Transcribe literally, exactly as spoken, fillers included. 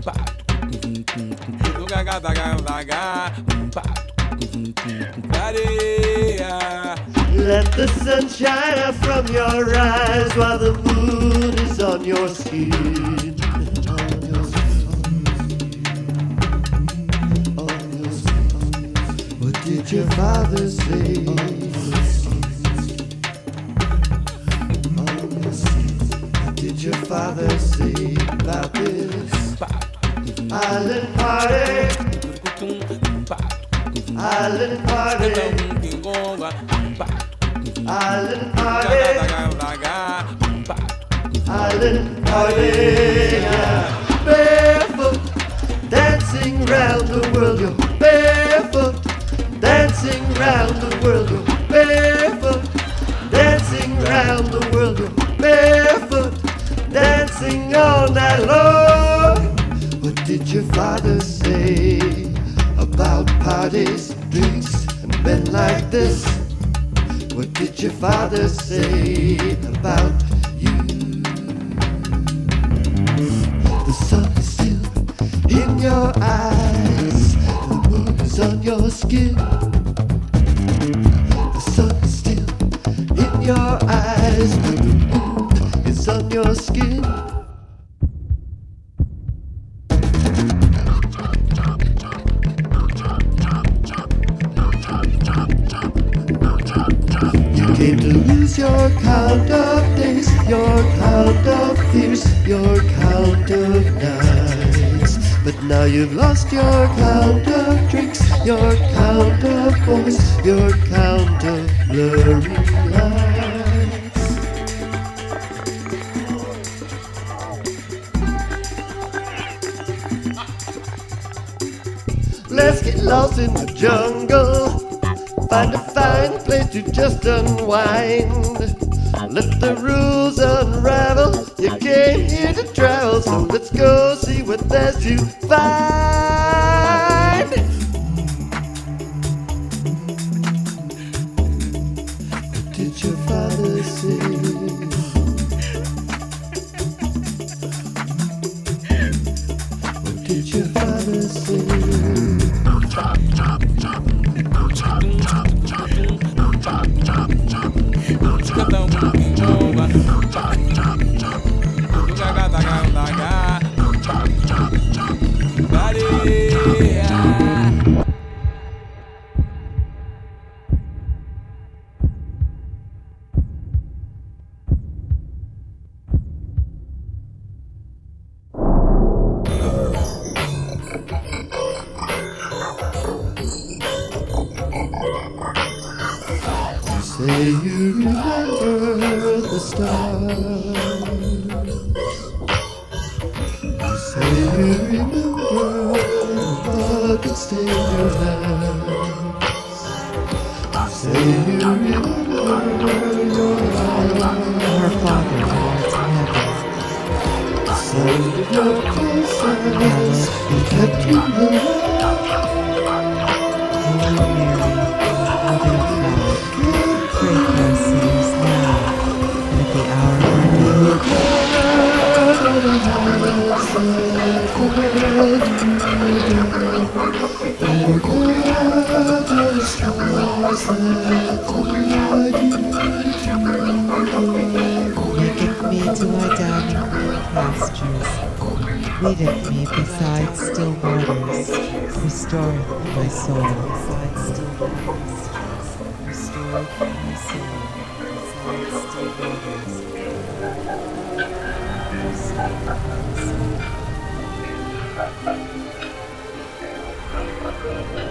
Let the sun shine out from your eyes while the moon is on your skin. What did your father say? What did your father say about this island party? Island party. Island party. Island party. Yeah. Barefoot, dancing round the world. You're barefoot, dancing round the world. You're barefoot, dancing round the world. You're barefoot, dancing all night long. What did your father say about parties, drinks, and men like this? What did your father say about you? The sun is still in your eyes, the moon is on your skin. The sun is still in your eyes, but the moon is on your skin. Came to lose your count of days, your count of fears, your count of nights. But now you've lost your count of drinks, your count of boys, your count of blurry lights. Let's get lost in the jungle. Find a fine place to just unwind. Let the rules unravel. You came here to travel, so let's go see what there's to find. What did your father say? What did your father say? Say you remember the stars. Say you remember the love that stayed in your hands. Say you remember your eyes. Our Father who art in heaven. The sound of your kisses that kept you alive. Holy Mary, Mother of God, pray for us sinners now and at the hour of our Maketh me to lie down in green pastures. Leadeth me beside still waters. Restoreth my soul. Beside still waters. Restoreth my soul. Beside still waters. Restoreth my soul.